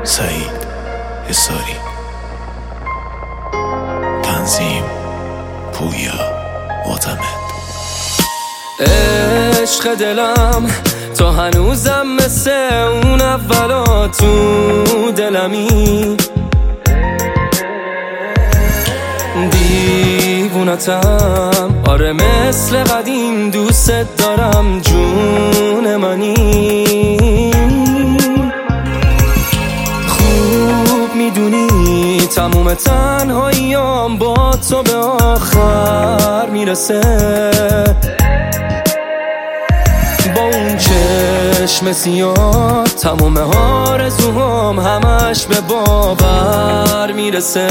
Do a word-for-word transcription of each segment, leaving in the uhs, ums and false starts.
سعید حصاری. تنظیم پویا معتمد. عشق دلم تو هنوزم مثل اون اولا تو دلمی، دیوونتم آره مثل قدیم، دوست دارم جون منی. خوب میدونی تموم تنهاییام با تو به آخر میرسه، با اون چشم سیاه تموم آرزوهام همش به باور میرسه.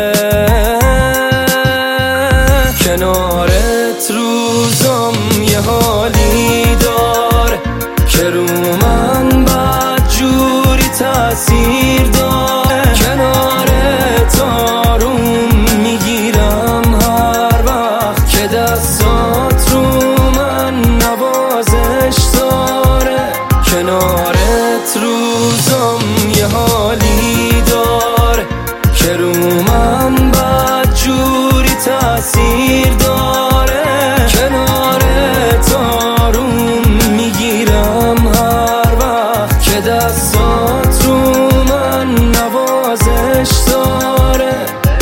کنارت روزم یه حالی دار که رو من بد جوری تأثیر داره. کنارت آروم میگیرم هر وقت که دستات رو من نوازش داره. کنارت روزم یه حالی دار که رو من بد جوری تأثیر داره. کنارت آروم میگیرم هر وقت که دستات رو من نوازش داره.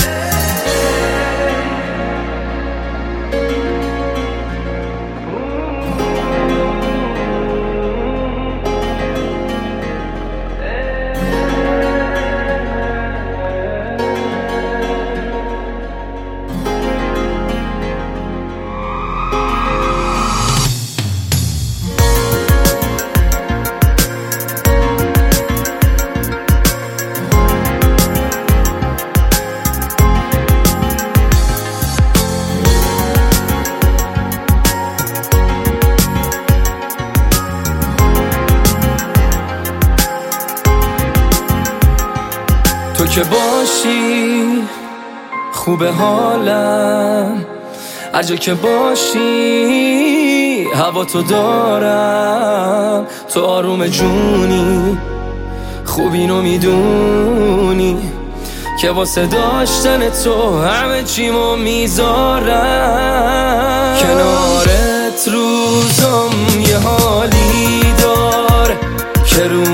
تو که باشی خوب حالم، هر جا که باشی هوا تو دارم. تو آروم جونی خوب اینو میدونی که واسه داشتن تو همه چیمو میذارم. کنارت روزم یه حالی دار که رو